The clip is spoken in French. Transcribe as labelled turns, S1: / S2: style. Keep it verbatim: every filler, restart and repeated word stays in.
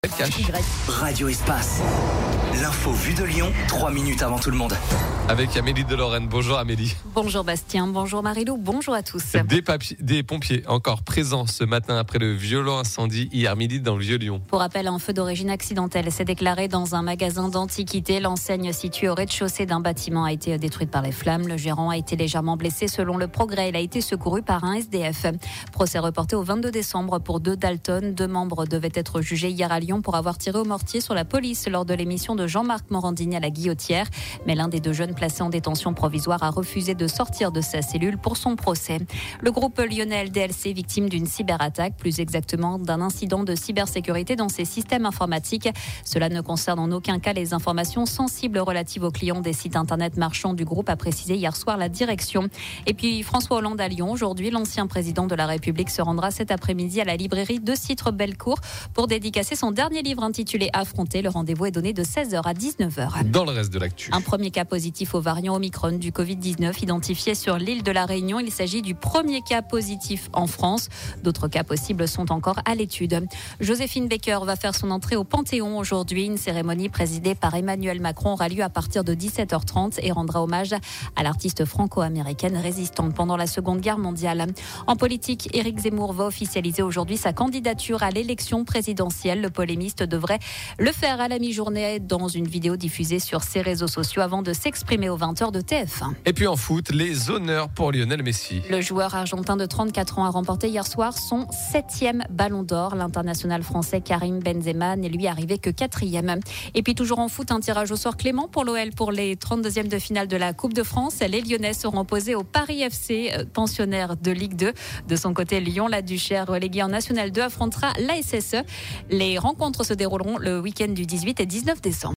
S1: Radio Espace. L'info vue de Lyon, trois minutes avant tout le monde.
S2: Avec Amélie de Lorraine. Bonjour Amélie.
S3: Bonjour Bastien, bonjour Marilou, bonjour à tous.
S2: Des, papiers, des pompiers encore présents ce matin après le violent incendie hier midi dans le Vieux-Lyon.
S3: Pour rappel, un feu d'origine accidentelle s'est déclaré dans un magasin d'antiquités. L'enseigne située au rez-de-chaussée d'un bâtiment a été détruite par les flammes. Le gérant a été légèrement blessé. Selon le Progrès, il a été secouru par un S D F. Procès reporté au vingt-deux décembre pour deux Dalton. Deux membres devaient être jugés hier à Lyon pour avoir tiré au mortier sur la police lors de l'émission de Jean-Marc Morandini à la Guillotière. Mais l'un des deux jeunes placés en détention provisoire a refusé de sortir de sa cellule pour son procès. Le groupe lyonnais L D L C victime d'une cyberattaque, plus exactement d'un incident de cybersécurité dans ses systèmes informatiques. Cela ne concerne en aucun cas les informations sensibles relatives aux clients des sites internet marchands du groupe, a précisé hier soir la direction. Et puis François Hollande à Lyon. Aujourd'hui, l'ancien président de la République se rendra cet après-midi à la librairie De Citre Bellecour pour dédicacer son dernier livre intitulé Affronter. Le rendez-vous est donné de seize heures à dix-neuf heures.
S2: Dans le reste de l'actu.
S3: Un premier cas positif au variant Omicron du covid dix-neuf identifié sur l'île de la Réunion. Il s'agit du premier cas positif en France. D'autres cas possibles sont encore à l'étude. Joséphine Baker va faire son entrée au Panthéon aujourd'hui. Une cérémonie présidée par Emmanuel Macron aura lieu à partir de dix-sept heures trente et rendra hommage à l'artiste franco-américaine résistante pendant la Seconde Guerre mondiale. En politique, Éric Zemmour va officialiser aujourd'hui sa candidature à l'élection présidentielle. Le polémiste devrait le faire à la mi-journée dans une vidéo diffusée sur ses réseaux sociaux avant de s'exprimer aux vingt heures de T F un.
S2: Et puis en foot, les honneurs pour Lionel Messi.
S3: Le joueur argentin de trente-quatre ans a remporté hier soir son septième ballon d'or. L'international français Karim Benzema n'est lui arrivé que quatrième. Et puis toujours en foot, un tirage au sort clément pour l'O L pour les trente-deuxièmes de finale de la Coupe de France. Les Lyonnais seront opposés au Paris F C, pensionnaire de Ligue deux. De son côté, Lyon-La Duchère, relégué en National deux, affrontera l'A S S E. Les rencontres se dérouleront le week-end du dix-huit et dix-neuf décembre.